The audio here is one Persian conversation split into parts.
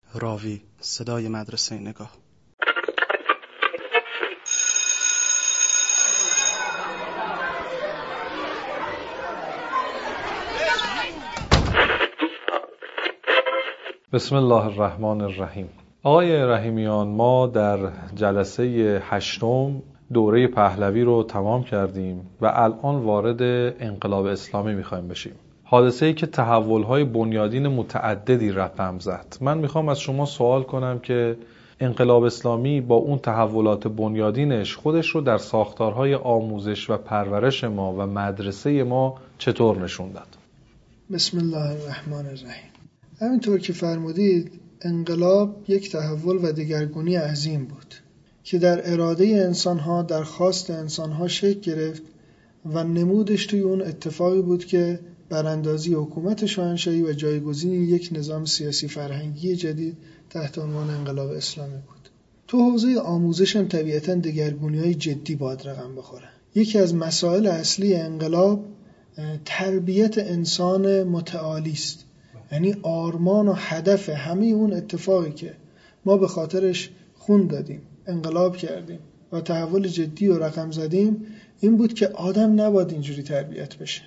راوی: صدای مدرسه نگاه. بسم الله الرحمن الرحیم. آقای رحیمیان، ما در جلسه 8 دوره پهلوی رو تمام کردیم و الان وارد انقلاب اسلامی میخوایم بشیم. حادثه‌ای که تحول‌های بنیادین متعددی رقم زد. من میخوام از شما سوال کنم که انقلاب اسلامی با اون تحولات بنیادینش خودش رو در ساختارهای آموزش و پرورش ما و مدرسه ما چطور نشون داد؟ بسم الله الرحمن الرحیم. همینطور که فرمودید، انقلاب یک تحول و دگرگونی عظیم بود که در اراده انسان‌ها، در خواست انسان‌ها شکل گرفت و نمودش توی اون اتفاقی بود که براندازی حکومت شاهنشاهی و جایگزین یک نظام سیاسی فرهنگی جدید تحت عنوان انقلاب اسلامی بود. تو حوزه آموزش هم طبیعتاً دگرگونی‌های جدی باید رقم بخوره. یکی از مسائل اصلی انقلاب تربیت انسان متعالی است. یعنی آرمان و هدف همه اون اتفاقی که ما به خاطرش خون دادیم، انقلاب کردیم و تحول جدی رو رقم زدیم، این بود که آدم نباید اینجوری تربیت بشه.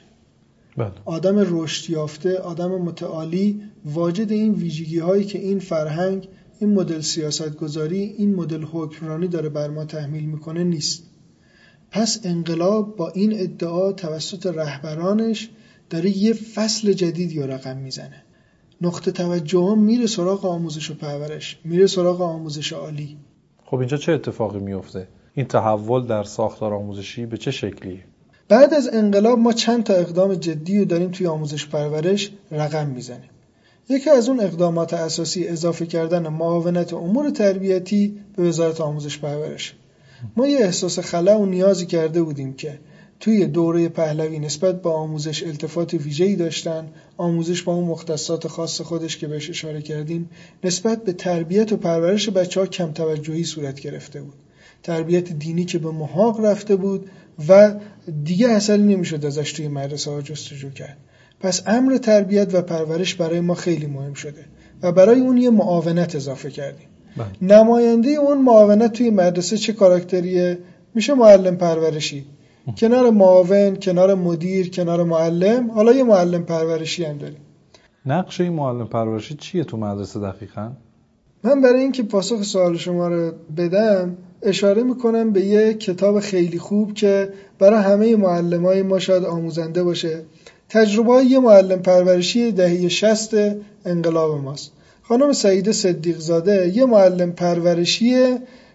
آدم رشد یافته، آدم متعالی واجد این ویژگی هایی که این فرهنگ، این مدل سیاستگذاری، این مدل حکمرانی داره بر ما تحمیل میکنه نیست. پس انقلاب با این ادعا توسط رهبرانش داره یه فصل جدیدی رو رقم میزنه. نقطه توجه هم میره سراغ آموزش و پرورش، میره سراغ آموزش عالی. خب اینجا چه اتفاقی میفته؟ این تحول در ساختار آموزشی به چه شکلیه؟ بعد از انقلاب ما چند تا اقدام جدی رو داریم توی آموزش پرورش رقم میزنیم. یکی از اون اقدامات اساسی اضافه کردن معاونت امور تربیتی به وزارت آموزش پرورش. ما یه احساس خلا و نیازی کرده بودیم که توی دوره پهلوی نسبت به آموزش التفات ویژه‌ای داشتن، آموزش با اون مختصات خاص خودش که بهش اشاره کردیم، نسبت به تربیت و پرورش بچه‌ها کم توجهی صورت گرفته بود. تربیت دینی که به محاق رفته بود و دیگه اصلا نمیشد ازش توی مدرسه ها جستجو کرد. پس امر تربیت و پرورش برای ما خیلی مهم شده و برای اون یه معاونت اضافه کردیم. نماینده اون معاونت توی مدرسه چه کاراکتریه؟ میشه معلم پرورشی. کنار معاون، کنار مدیر، کنار معلم، حالا یه معلم پرورشی هم داریم. نقش این معلم پرورشی چیه تو مدرسه دقیقاً؟ من برای اینکه پاسخ سوال شما رو بدم اشاره میکنم به یه کتاب خیلی خوب که برای همه معلمای ما شاید آموزنده باشه. تجربه یه معلم پرورشی دهه 60 انقلاب ماست. خانم سعیده صدیق زاده یه معلم پرورشی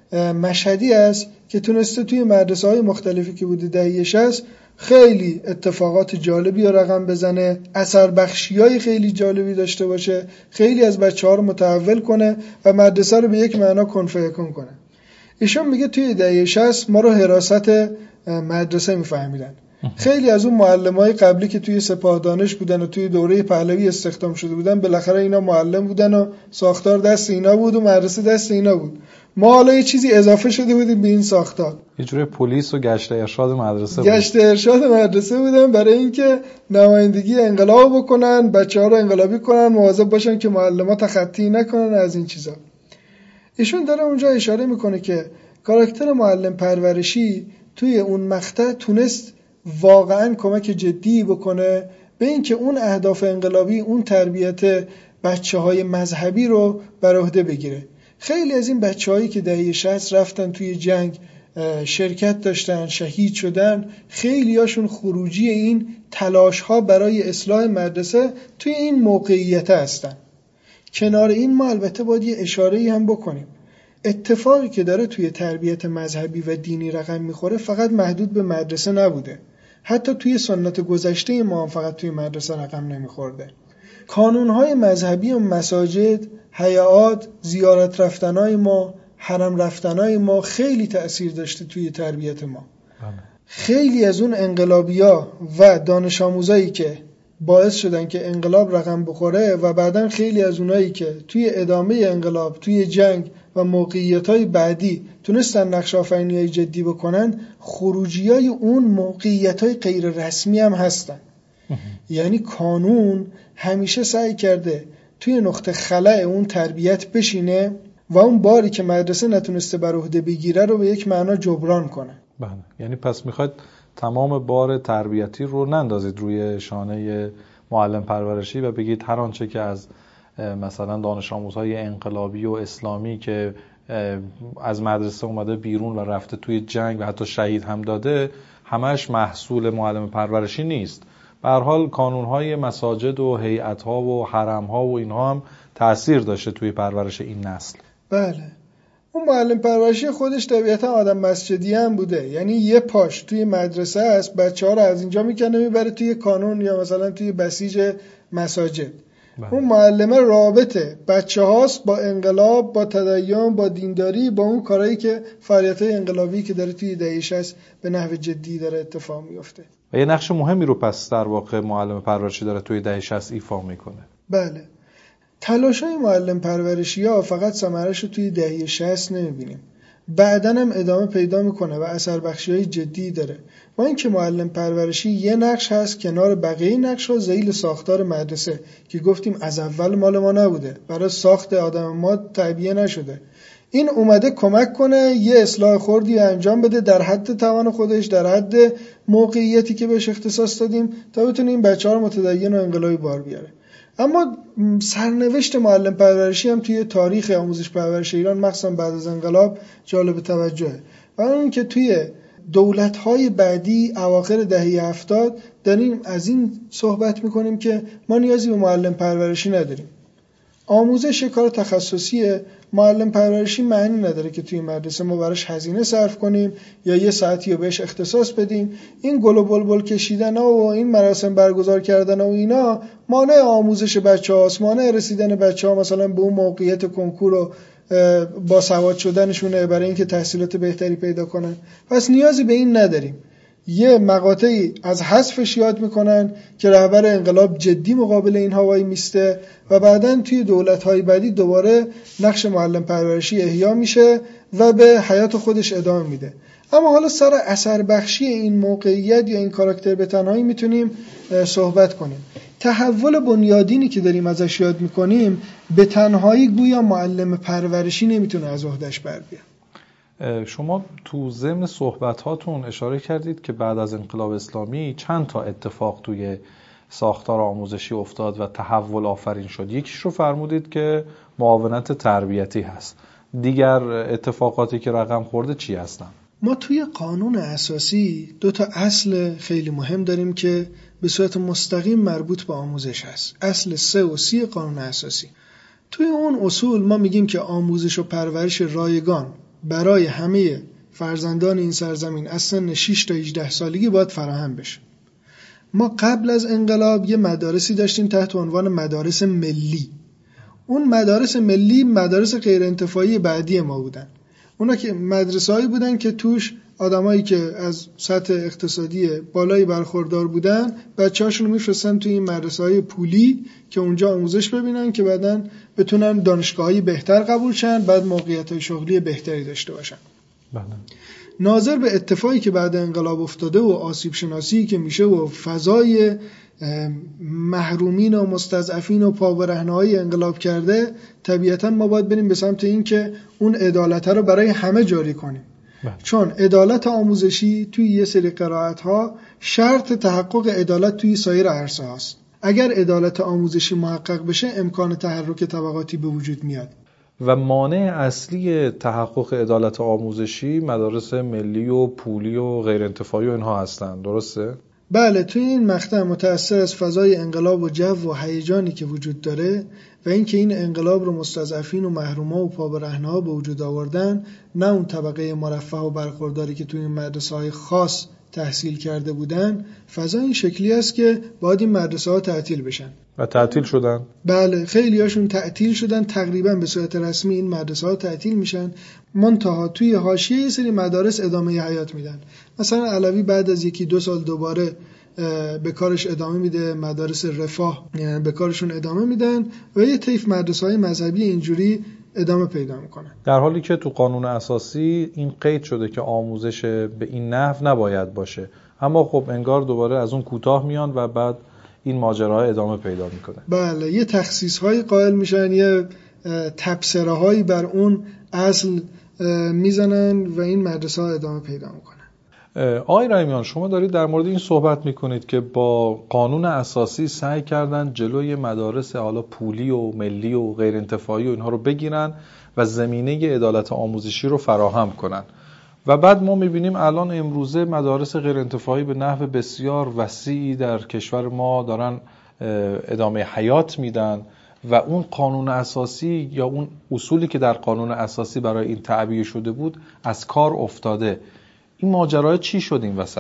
مشهدی است که تونسته توی مدرسه‌های مختلفی که بوده دهه 60 خیلی اتفاقات جالبی رو رقم بزنه، اثر بخشیای خیلی جالبی داشته باشه، خیلی از بچه‌ها رو متحول کنه و مدرسه رو به یک معنا کن فیکون کنه. ایشون میگه توی دهه 60 ما رو حراست مدرسه میفهمیدن. خیلی از اون معلمای قبلی که توی سپاه دانش بودن و توی دوره پهلوی استخدام شده بودن، بالاخره اینا معلم بودن و ساختار دست اینا بود و مدرسه دست اینا بود. ما حالا یه چیزی اضافه شده بودیم به این ساختار. یه جوری پلیس و گشت ارشاد مدرسه بود. گشت ارشاد مدرسه بودن برای اینکه نمایندگی انقلاب بکنن، بچه‌ها رو انقلابی کنن، مواظب باشن که معلم‌ها تخطی نکنن از این چیزا. ایشون داره اونجا اشاره میکنه که کاراکتر معلم پرورشی توی اون مقطع تونست واقعاً کمک جدی بکنه به اینکه اون اهداف انقلابی، اون تربیت بچه‌های مذهبی رو بر عهده بگیره. خیلی از این بچه‌هایی که دهه 60 رفتن توی جنگ شرکت داشتن، شهید شدن، خیلی هاشون خروجی این تلاش‌ها برای اصلاح مدرسه توی این موقعیت هستن. کنار این ما البته باید یه اشاره‌ای هم بکنیم. اتفاقی که داره توی تربیت مذهبی و دینی رقم میخوره فقط محدود به مدرسه نبوده. حتی توی سنت گذشته ما هم فقط توی مدرسه رقم نمیخورده. کانونهای مذهبی و مساجد، حیات، زیارت رفتنهای ما، حرم رفتنهای ما خیلی تأثیر داشته توی تربیت ما. خیلی از اون انقلابی‌ها و دانش آموزایی که باعث شدن که انقلاب رقم بخوره و بعدن خیلی از اونایی که توی ادامه انقلاب، توی جنگ و موقعیت‌های بعدی تونستن نقش آفرینی‌های جدی بکنن، خروجی‌های اون موقعیت‌های غیر رسمی هم هستن. یعنی کانون همیشه سعی کرده توی نقطه خلأ اون تربیت بشینه و اون باری که مدرسه نتونسته بر عهده بگیره رو به یک معنا جبران کنه. بله، یعنی پس میخواید تمام بار تربیتی رو نندازید روی شانه معلم پرورشی و بگید هر آنچه که از مثلا دانش آموزهای انقلابی و اسلامی که از مدرسه اومده بیرون و رفته توی جنگ و حتی شهید هم داده همش محصول معلم پرورشی نیست. به هر حال کانونهای مساجد و هیئت‌ها و حرم‌ها و اینها هم تأثیر داشته توی پرورش این نسل. بله، اون معلم پرورشی خودش طبیعتا آدم مسجدی هم بوده، یعنی یه پاش توی مدرسه است، بچه‌ها رو از اینجا میکنه میبره توی کانون یا مثلا توی بسیج مساجد. اون معلمه رابطه بچه هاست با انقلاب، با تدین، با دینداری، با اون کارهایی که فعالیت‌های انقلابی که داره توی دهه 60 به نحو جدی داره اتفاق میفته. و یه نقش مهمی رو پس در واقع معلم پرورشی داره توی دهه 60 ایفا میکنه. بله. تلاش‌های معلم پرورشی‌ها فقط ثمرش رو توی دهه 60 نمی‌بینیم. بعداً هم ادامه پیدا میکنه و اثر بخشی‌های جدی داره. با اینکه معلم پرورشی یه نقش هست کنار بقیه نقش‌ها ذیل ساختار مدرسه که گفتیم از اول مال ما نبوده، برای ساخت آدم ما تعبیه نشده. این اومده کمک کنه یه اصلاح خردی انجام بده در حد توان خودش، در حد موقعیتی که بهش اختصاص دادیم تا بتونه این بچه‌ها رو متدین و انقلابی بار بیاره. اما سرنوشت معلم پرورشی هم توی تاریخ آموزش پرورش ایران مخصوصا بعد از انقلاب جالب توجهه. و اون که توی دولت‌های بعدی اواخر دهه 70 داریم از این صحبت می‌کنیم که ما نیازی به معلم پرورشی نداریم. آموزش کار تخصصیه، معلم پرورشی معنی نداره که توی مدرسه ما براش هزینه صرف کنیم یا یه ساعتی رو بهش اختصاص بدیم. این گل و بلبل کشیدن ها و این مراسم برگزار کردن و اینا مانع آموزش بچه‌هاست، مانع رسیدن بچه‌ها مثلا به اون موقعیت کنکور و با سواد شدنشونه برای اینکه تحصیلات بهتری پیدا کنن. پس نیازی به این نداریم. یه مقاطعی از حذفش یاد میکنن که رهبر انقلاب جدی مقابل این هوایی میسته و بعداً توی دولت‌های بعدی دوباره نقش معلم پرورشی احیا میشه و به حیات خودش ادامه میده. اما حالا سر اثر بخشی این موقعیت یا این کاراکتر به تنهایی میتونیم صحبت کنیم. تحول بنیادینی که داریم ازش یاد میکنیم به تنهایی گویا معلم پرورشی نمیتونه از عهده‌اش بر بیاد. شما تو ضمن صحبتاتون اشاره کردید که بعد از انقلاب اسلامی چند تا اتفاق توی ساختار آموزشی افتاد و تحول آفرین شد. یکیش رو فرمودید که معاونت تربیتی هست. دیگر اتفاقاتی که رقم خورده چی هستن؟ ما توی قانون اساسی 2 تا اصل خیلی مهم داریم که به صورت مستقیم مربوط به آموزش هست. اصل 3 و 30 قانون اساسی. توی اون اصول ما میگیم که آموزش و پرورش رایگان برای همه فرزندان این سرزمین از سن 6 تا 18 سالگی باید فراهم بشه. ما قبل از انقلاب یه مدارسی داشتیم تحت عنوان مدارس ملی. اون مدارس ملی مدارس غیر انتفاعی بعدی ما بودن. اونا که مدرسه‌ای بودن که توش آدمایی که از سطح اقتصادی بالایی برخوردار بودن بچه‌هاشون رو می‌فرستن توی این مدرسه‌های پولی که اونجا آموزش ببینن که بعداً بتونن دانشگاه‌های بهتر قبول شن، بعد موقعیت‌های شغلی بهتری داشته باشن. بله. ناظر به اتفاقی که بعد انقلاب افتاده و آسیب شناسی که میشه و فضای محرومین و مستضعفین و پابرهنه‌های انقلاب کرده، طبیعتاً ما باید بریم به سمت این که اون عدالت رو برای همه جاری کنیم. چون عدالت آموزشی توی یه سری قرائت‌ها شرط تحقق عدالت توی سایر عرصه هاست. اگر عدالت آموزشی محقق بشه امکان تحرک طبقاتی به وجود میاد. و مانع اصلی تحقق عدالت آموزشی مدارس ملی و پولی و غیر انتفاعی و اینها هستن، درسته؟ بله، توی این مقطع متأثر از فضای انقلاب و جو و هیجانی که وجود داره و اینکه این انقلاب رو مستضعفین و محروما و پابرهنه‌ها به وجود آوردن، نه اون طبقه مرفه و برخورداری که توی این مدرسه‌های خاص تحصیل کرده بودن. فضا این شکلی است که باید این مدرسه‌ها تعطیل بشن. و تعطیل شدن؟ بله، خیلی هاشون تعطیل شدن، تقریبا به صورت رسمی این مدرسه‌ها تعطیل میشن. منتها توی حاشیه یه سری مدارس ادامه حیات میدن. مثلا علوی بعد از 1-2 سال دوباره به کارش ادامه میده، مدارس رفاه به کارشون ادامه میدن و یه طیف مدرسه‌های مذهبی اینجوری ادامه پیدا میکنن. در حالی که تو قانون اساسی این قید شده که آموزش به این نحو نباید باشه، اما خب انگار دوباره از اون کوتاه میان و بعد این ماجراها ادامه پیدا میکنه. بله، یه تخصیص‌های قائل میشن، یه تبصره‌هایی بر اون اصل میزنن و این مدرسه ها ادامه پیدا میکنن. آقای رحیمیان، شما دارید در مورد این صحبت میکنید که با قانون اساسی سعی کردن جلوی مدارس حالا پولی و ملی و غیر انتفاعی و اینها رو بگیرن و زمینه عدالت آموزشی رو فراهم کنن و بعد ما میبینیم الان امروزه مدارس غیر انتفاعی به نحو بسیار وسیعی در کشور ما دارن ادامه حیات میدن و اون قانون اساسی یا اون اصولی که در قانون اساسی برای این تعبیه شده بود از کار افتاده. این ماجرا چی شد این وسط؟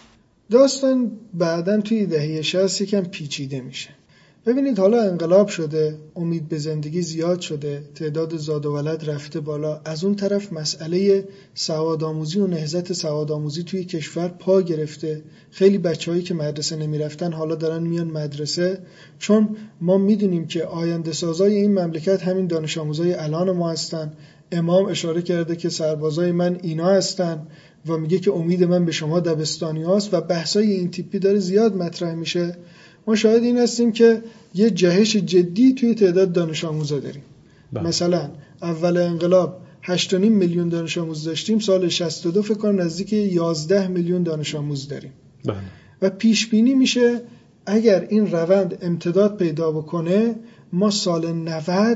داستان بعداً توی دهه 60 یکم پیچیده میشه. ببینید حالا انقلاب شده، امید به زندگی زیاد شده، تعداد زاد و ولد رفته بالا، از اون طرف مسئله سوادآموزی و نهضت سوادآموزی توی کشور پا گرفته. خیلی بچه‌هایی که مدرسه نمیرفتن حالا دارن میان مدرسه، چون ما میدونیم که آینده سازای این مملکت همین دانش آموزای الان ما هستن. امام اشاره کرده که سربازای من اینا هستن و میگه که امید من به شما دبستانی هاست و بحثای این تیپی داره زیاد مطرح میشه. ما شاهد این هستیم که یه جهش جدی توی تعداد دانش آموزا داریم. مثلا اول انقلاب 8.5 میلیون دانش آموز داشتیم، سال 62 فکر کنم نزدیک 11 میلیون دانش آموز داریم. و پیش بینی میشه اگر این روند امتداد پیدا بکنه ما سال 90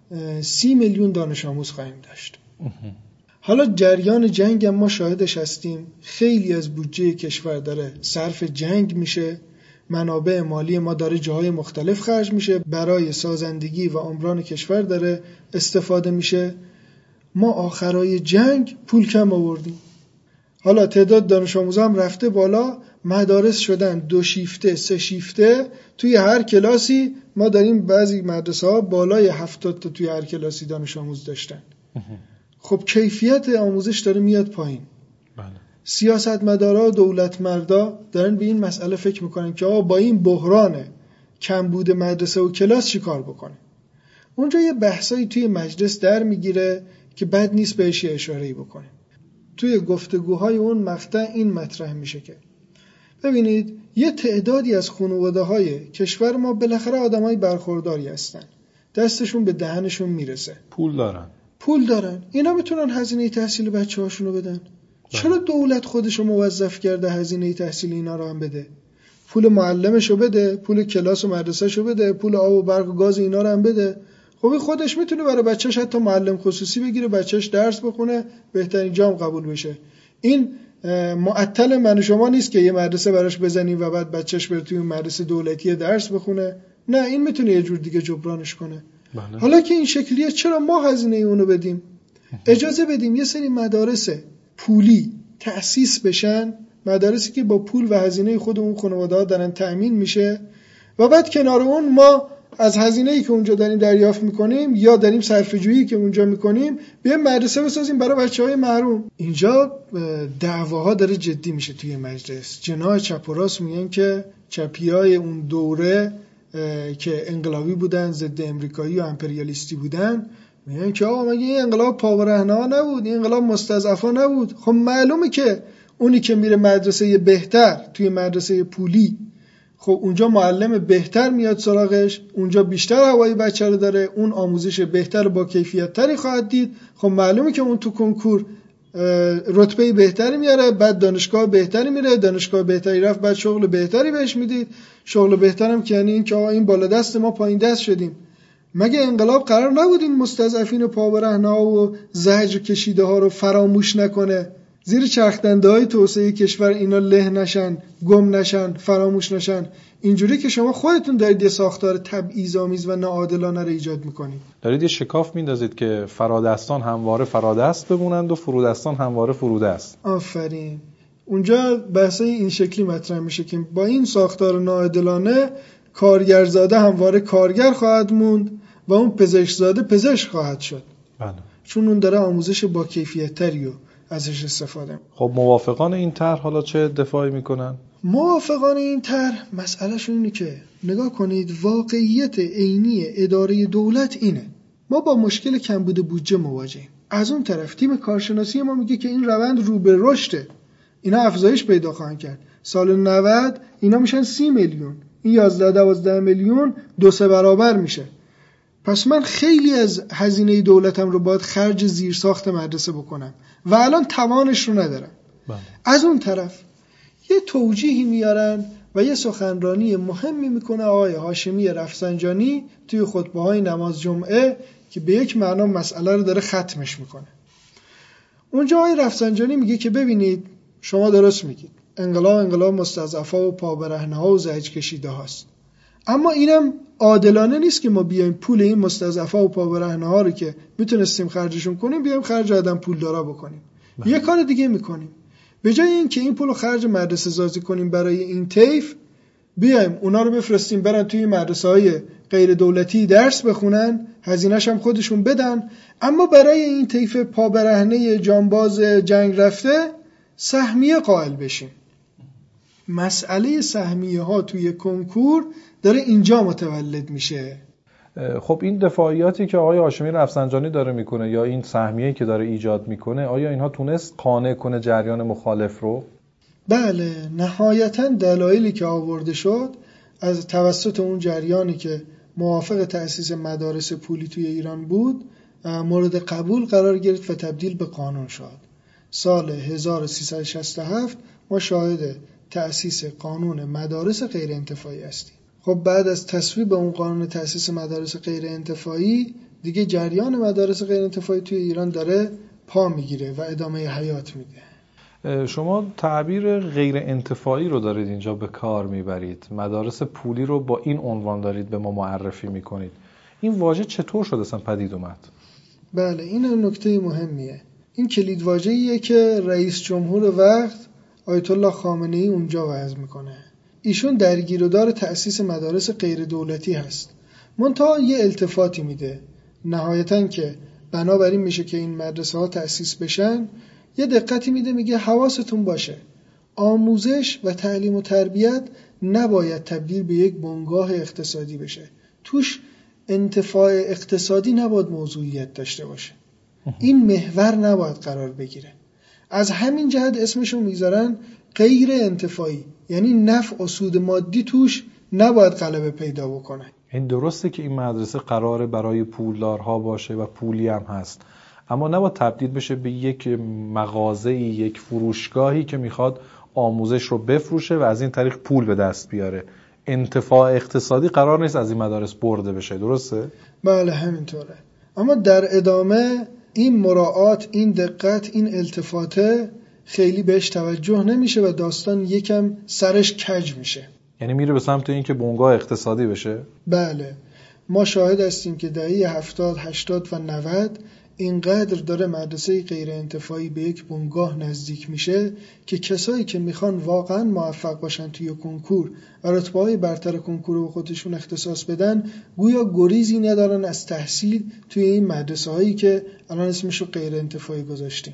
30 میلیون دانش آموز خواهیم داشت. حالا جریان جنگ هم ما شاهدش هستیم، خیلی از بودجه کشور داره صرف جنگ میشه، منابع مالی ما داره جاهای مختلف خرج میشه، برای سازندگی و عمران کشور داره استفاده میشه. ما آخرای جنگ پول کم آوردیم، حالا تعداد دانش آموزا هم رفته بالا، مدارس شدن 2 شیفته 3 شیفته، توی هر کلاسی ما داریم بعضی مدرسه ها بالای 70 تا توی هر کلاسی دانش آموز داشتن. خب کیفیت آموزش داره میاد پایین. سیاستمدارا و دولتمردا دارن به این مسئله فکر میکنن که با این بحران کمبود مدرسه و کلاس چی کار بکنه. اونجا یه بحثایی توی مجلس در میگیره که بد نیست بهش اشاره‌ای بکنیم. توی گفتگوهای اون مقطع این مطرح میشه که ببینید یه تعدادی از خانواده‌های کشور ما بالاخره آدمای برخورداری هستن، دستشون به دهنشون میرسه، پول دارن، اینا میتونن هزینه تحصیل بچه‌هاشونو بدن. چرا دولت خودشو موظف کرده هزینه تحصیل اینا رو هم بده؟ پول معلمشو بده، پول کلاس و مدرسه‌شو بده، پول آب و برق و گاز اینا رو هم بده. خب خودش میتونه برای بچه‌ش حتی معلم خصوصی بگیره، بچه‌ش درس بخونه، بهترین جام قبول بشه. این معطل من شما نیست که یه مدرسه براش بزنیم و بعد بچه‌ش بره توی مدرسه دولتی درس بخونه. نه، این میتونه یه جور دیگه جبرانش کنه. حالا که این شکلیه چرا ما هزینه اونو بدیم؟ اجازه بدیم یه سری مدارس پولی تأسیس بشن، مدارسی که با پول و هزینه خود اون خانواده‌ها دارن تأمین میشه و بعد کنار اون ما از هزینه‌ای که اونجا داریم دریافت میکنیم یا داریم صرفه‌جویی که اونجا میکنیم بیایم مدرسه بسازیم برای بچه‌های محروم. اینجا دعواها داره جدی میشه توی مجلس. جناح چپ و راست میگن که چپیای اون دوره که انقلابی بودن، ضد امریکایی و امپریالیستی بودن، میگن که آقا مگه این انقلاب پاورهنه‌ها نبود، این انقلاب مستضعفا نبود؟ خب معلومه که اونی که میره مدرسه بهتر توی مدرسه پولی، خب اونجا معلم بهتر میاد سراغش، اونجا بیشتر هوای بچه رو داره، اون آموزش بهتر با کیفیت تری خواهد دید. خب معلومه که اون تو کنکور رتبه بهتری میاره، بعد دانشگاه بهتری میره، دانشگاه بهتری رفت، بعد شغل بهتری بهش میدید. شغل بهترم که یعنی این که آقا این بالا دست ما پایین دست شدیم. مگه انقلاب قرار نبود این مستضعفین و پابرهنه‌ها و زجر کشیده ها رو فراموش نکنه، زیر چرخدنده‌های توسعه کشور اینا له نشن، گم نشن، فراموش نشن؟ اینجوری که شما خودتون دارید یه ساختار تبعیض‌آمیز و ناعادلانه رو ایجاد میکنید. دارید یه شکاف میندازید که فرادستان همواره فرادست بمونند و فرودستان همواره فرودست. آفرین. اونجا بحثای این شکلی مطرح میشه که با این ساختار ناعادلانه کارگرزاده همواره کارگر خواهد موند و اون پزشکزاده پزشک خواهد شد. بله. چون اون داره آموزش با کیفیت تری رو ازش استفاده میکنه. خب موافقان این طرح حالا چه دفاعی میکنن؟ موافقان این طرح مسئلهشون اینه که نگاه کنید واقعیت عینی اداره دولت اینه. ما با مشکل کمبود بودجه مواجهیم. از اون طرف تیم کارشناسی ما میگه که این روند رو به رشده. اینا افزایش پیدا خواهند کرد. سال 90 اینا میشن 30 میلیون. این 11-12 میلیون 2-3 برابر میشه. پس من خیلی از هزینه دولتم رو باید خرج زیرساخت مدرسه بکنم و الان توانش رو ندارم. از اون طرف یه توجیهی میارن و یه سخنرانی مهمی میکنه آقای هاشمی رفسنجانی توی خطبه‌های نماز جمعه که به یک معنا مسئله رو داره ختمش میکنه. اونجا آقای رفسنجانی میگه که ببینید شما درست میگید، انقلاب مستضعفا و پابرهنه‌ها و زجر کشیده هاست، اما اینم عادلانه نیست که ما بیایم پول این مستضعفا و پابرهنه‌ها رو که میتونستیم خرجشون کنیم بیایم خرج آدم پولدارا بکنیم. یه کار دیگه میکنیم، به جای این که این پولو خرج مدرسه سازی کنیم برای این طیف، بیایم اونا رو بفرستیم برن توی مدرسه‌های غیر دولتی درس بخونن، هزینه‌ش هم خودشون بدن، اما برای این طیف پابرهنه جانباز جنگ رفته سهمیه قائل بشیم. مسئله سهمیه ها توی کنکور داره اینجا متولد میشه. خب این دفاعیاتی که آقای هاشمی رفسنجانی داره میکنه یا این سهمیه‌ای که داره ایجاد میکنه، آیا اینها تونست قانع کنه جریان مخالف رو؟ بله، نهایتاً دلایلی که آورده شد از توسط اون جریانی که موافق تأسیس مدارس پولی توی ایران بود مورد قبول قرار گرفت و تبدیل به قانون شد. سال 1367 ما شاهد تأسیس قانون مدارس غیر انتفاعی هستیم. خب بعد از تصویب اون قانون تأسیس مدارس غیر انتفاعی دیگه جریان مدارس غیر انتفاعی توی ایران داره پا میگیره و ادامه حیات میده. شما تعبیر غیر انتفاعی رو دارید اینجا به کار میبرید، مدارس پولی رو با این عنوان دارید به ما معرفی میکنید. این واژه چطور شده اصلا پدید اومد؟ بله، این نکته مهمیه. این کلید واژه‌ایه که رئیس جمهور وقت آیت الله خامنه‌ای اونجا وضع میکنه. ایشون درگیردار تأسیس مدارس غیر دولتی هست، منتها یه التفاتی میده نهایتاً که بنابراین میشه که این مدرسه ها تأسیس بشن. یه دقتی میده، میگه حواستون باشه آموزش و تعلیم و تربیت نباید تبدیل به یک بنگاه اقتصادی بشه، توش انتفاع اقتصادی نباید موضوعیت داشته باشه، این محور نباید قرار بگیره. از همین جهت اسمشو میذارن غیر انتفاعی، یعنی نفع و سود مادی توش نباید غلبه پیدا بکنه. این درسته که این مدرسه قراره برای پولدارها باشه و پولی هم هست، اما نباید تبدیل بشه به یک مغازه‌ای، یک فروشگاهی که میخواد آموزش رو بفروشه و از این طریق پول به دست بیاره. انتفاع اقتصادی قرار نیست از این مدارس برده بشه، درسته؟ بله همینطوره. اما در ادامه این مراعات، این دقت، این التفاته خیلی بهش توجه نمیشه و داستان یکم سرش کج میشه. یعنی میره به سمت این که بنگاه اقتصادی بشه؟ بله، ما شاهد هستیم که دهه 70، 80 و 90 اینقدر داره مدرسه غیر انتفاعی به یک بنگاه نزدیک میشه که کسایی که میخوان واقعا موفق باشن توی کنکور و رتبه‌های برتر کنکور رو خودشون اختصاص بدن گویا گریزی ندارن از تحصیل توی این مدرسه هایی که الان اسمشو غیر انتفاعی گذاشتیم.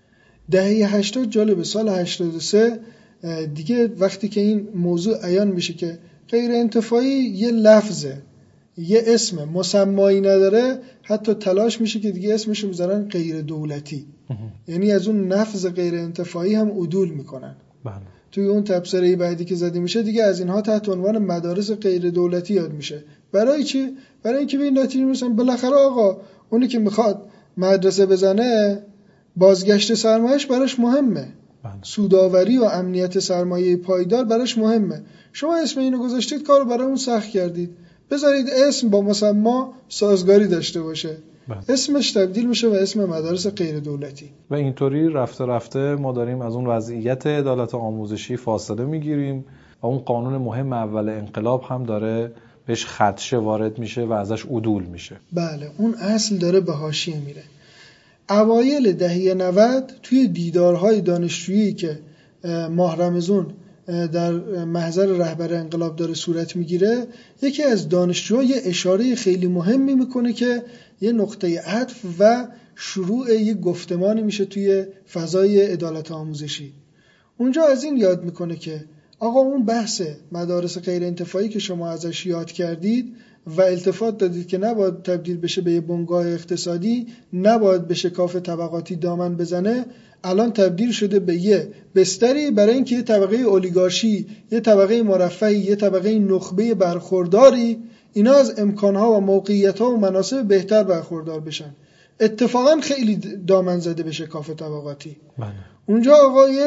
دهه 80 جالب، سال 83 دیگه وقتی که این موضوع عیان میشه که غیر انتفاعی یه لفظه، یه اسم مسمایی نداره، حتی تلاش میشه که دیگه اسمشو میذارن غیر دولتی. یعنی از اون لفظ غیر انتفاعی هم عدول میکنن. بله. توی اون تبصره بعدی که زدی میشه دیگه از اینها تحت عنوان مدارس غیر دولتی یاد میشه. برای چی؟ برای اینکه به این نتیجه میرسن بالاخره آقا اونی که میخواد مدرسه بزنه بازگشت سرمایه‌اش براش مهمه. سوداوری و امنیت سرمایه پایدار براش مهمه. شما اسم اینو گذاشتید کارو برامون سخت کردید. بذارید اسم با مسما سازگاری داشته باشه. اسمش تبدیل میشه به اسم مدارس غیر دولتی و اینطوری رفته رفته ما داریم از اون وضعیت عدالت آموزشی فاصله میگیریم و اون قانون مهم اول انقلاب هم داره بهش خدشه وارد میشه و ازش عدول میشه. بله، اون اصل داره به حاشیه میره. اوایل دهه 90 توی دیدارهای دانشجویی که ماه رمضان در محضر رهبر انقلاب داره صورت میگیره، یکی از دانشجوها یه اشاره خیلی مهمی میکنه که یه نقطه عطف و شروع یه گفتمانی میشه توی فضای عدالت آموزشی. اونجا از این یاد میکنه که آقا اون بحث مدارس غیر انتفاعی که شما ازش یاد کردید و التفات دادید که نباید تبدیل بشه به یه بنگاه اقتصادی، نباید به شکاف طبقاتی دامن بزنه، الان تبدیل شده به یه بستری برای اینکه یه طبقه اولیگارشی، یه طبقه مرفهی، یه طبقه نخبه برخورداری اینا از امکانها و موقعیت‌ها و مناصب بهتر برخوردار بشن. اتفاقا خیلی دامن زده به شکاف طبقاتی. اونجا آقا یه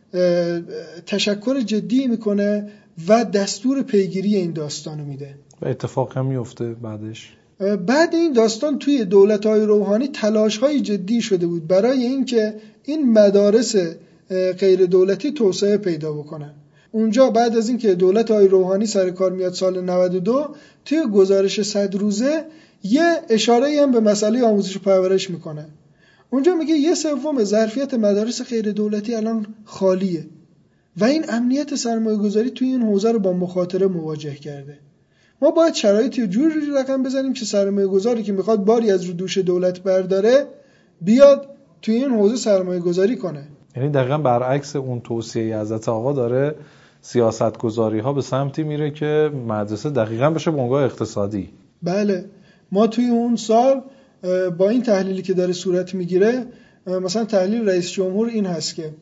تشکر جدی میکنه و دستور پیگیری این داستانو میده و اتفاق هم میفته بعدش. بعد این داستان توی دولت‌های روحانی تلاش‌های جدی شده بود برای اینکه این مدارس غیر دولتی توسعه پیدا بکنن. اونجا بعد از اینکه دولت‌های روحانی سر کار میاد سال 92، توی گزارش 100 روزه یه اشاره‌ای هم به مسئله آموزش و پرورش میکنه. اونجا میگه 1/3 ظرفیت مدارس غیر دولتی الان خالیه و این امنیت سرمایه‌گذاری توی این حوزه رو با مخاطره مواجه کرده. ما باید شرایطی جوری رقم بزنیم که سرمایه‌گذاری که میخواد باری از رو دوش دولت برداره بیاد توی این حوزه سرمایه‌گذاری کنه. یعنی دقیقاً برعکس اون توصیه حضرت آقا داره سیاست‌گذاری‌ها به سمتی میره که مدرسه دقیقاً بشه بنگاه اقتصادی. بله، ما توی اون سال با این تحلیلی که داره صورت میگیره، مثلا تحلیل رئیس جمهور این هست که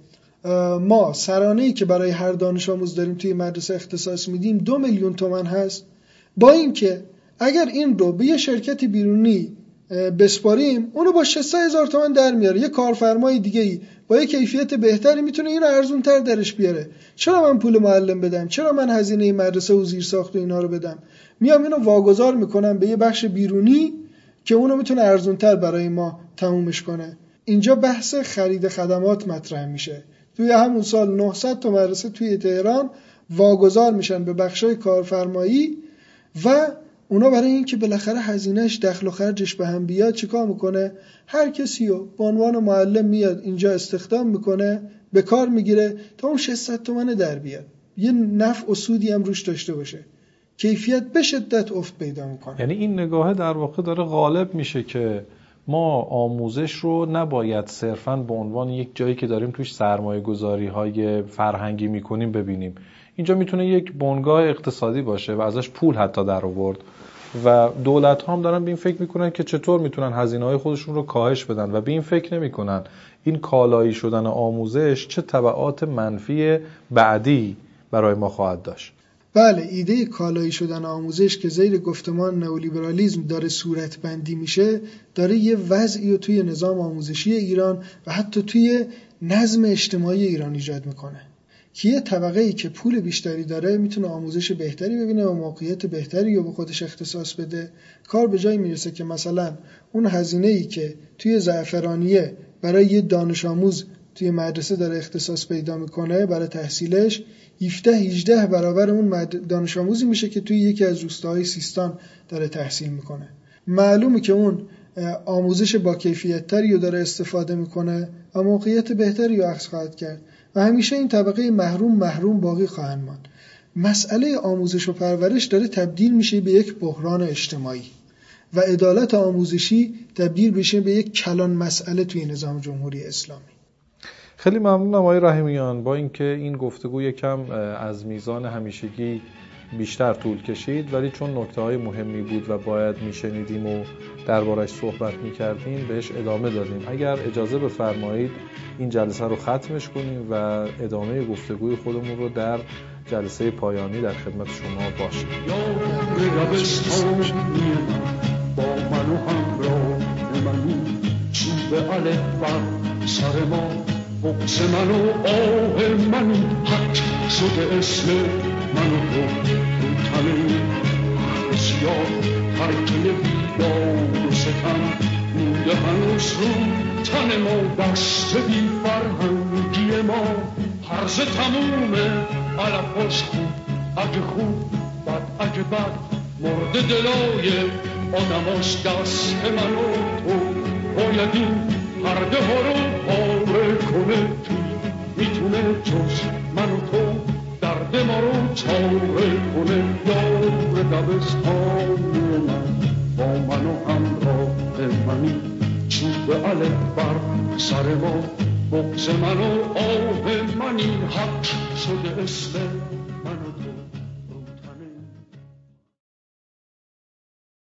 ما سرانه‌ای که برای هر دانش آموز داریم توی مدرسه اختصاص میدیم 2 میلیون تومان هست، با اینکه اگر این رو به یه شرکت بیرونی بسپاریم اونو با 600,000 تومان در میاره، یه کارفرمای دیگه‌ای با یه کیفیت بهتری میتونه اینو ارزون‌تر درش بیاره. چرا من پول معلم بدم؟ چرا من هزینه مدرسه و زیرساخت و اینا رو بدم؟ میام اینو واگذار میکنم به یه بخش بیرونی که اونو میتونه ارزون‌تر برای ما تمومش کنه. اینجا بحث خرید خدمات مطرح میشه. توی همون سال 900 تا مدرسه توی تهران واگذار میشن به بخشای کارفرمایی و اونا برای این که بالاخره هزینهش دخل و خرجش به هم بیاد چیکار میکنه؟ هر کسی رو به عنوان معلم میاد اینجا استخدام میکنه، به کار میگیره تا اون 600 تومن در بیاد، یه نفع و سودی هم روش داشته باشه، کیفیت به شدت افت پیدا میکنه. یعنی این نگاه در واقع داره غالب میشه که ما آموزش رو نباید صرفاً به عنوان یک جایی که داریم توش سرمایه‌گذاری‌های فرهنگی میکنیم ببینیم. اینجا میتونه یک بنگاه اقتصادی باشه و ازش پول حتی در آورد و دولت ها هم دارن به این فکر میکنن که چطور میتونن هزینه‌های خودشون رو کاهش بدن و به این فکر نمیکنن این کالایی شدن آموزش چه تبعات منفی بعدی برای ما خواهد داشت. بله، ایده کالایی شدن آموزش که زیر گفتمان نئولیبرالیسم داره صورت بندی میشه، داره یه وضعی رو توی نظام آموزشی ایران و حتی توی نظم اجتماعی ایران ایجاد میکنه که یه طبقه‌ای که پول بیشتری داره میتونه آموزش بهتری ببینه و موقعیت بهتری رو به خودش اختصاص بده. کار به جایی میرسه که مثلا اون هزینه‌ای که توی زعفرانیه برای یه دانش آموز توی مدرسه داره اختصاص پیدا میکنه برای تحصیلش 17-18 برابر اون دانش آموزی میشه که توی یکی از روستاهای سیستان داره تحصیل میکنه. معلومه که اون آموزش با کیفیت تری رو داره استفاده میکنه و موقعیت بهتری رو اخذ خواهد کرد و همیشه این طبقه محروم باقی خواهند ماند. مسئله آموزش و پرورش داره تبدیل میشه به یک بحران اجتماعی و عدالت آموزشی تبدیل بشه به یک کلان مسئله توی نظام جمهوری اسلامی. خیلی ممنونم آقای رحیمیان. با اینکه این گفتگو یکم از میزان همیشگی بیشتر طول کشید ولی چون نکته‌های مهمی بود و باید میشنیدیم و دربارش صحبت میکردیم بهش ادامه دادیم. اگر اجازه بفرمایید این جلسه رو ختمش کنیم و ادامه گفتگوی خودمون رو در جلسه پایانی در خدمت شما باشیم. با من و همراه منی چوب الف بر سر ما بغض من و آه منی حق شده اسم من و تو تنه بسیار ترکه بیدار و ستم مونده هنوز رو تن ما دست بی فرهنگی ما هرز تمومه علفاش خوب اگه خوب بد اگه بد مرد دلای آدماش دست من و تو باید این پرده ها رو پاره کنه توی میتونه جز من و تو درد ما رو چاره کنه یار دبستان من با من و همراه منی چوب الف بر سر ما بغض من و آه منی حق شده اسم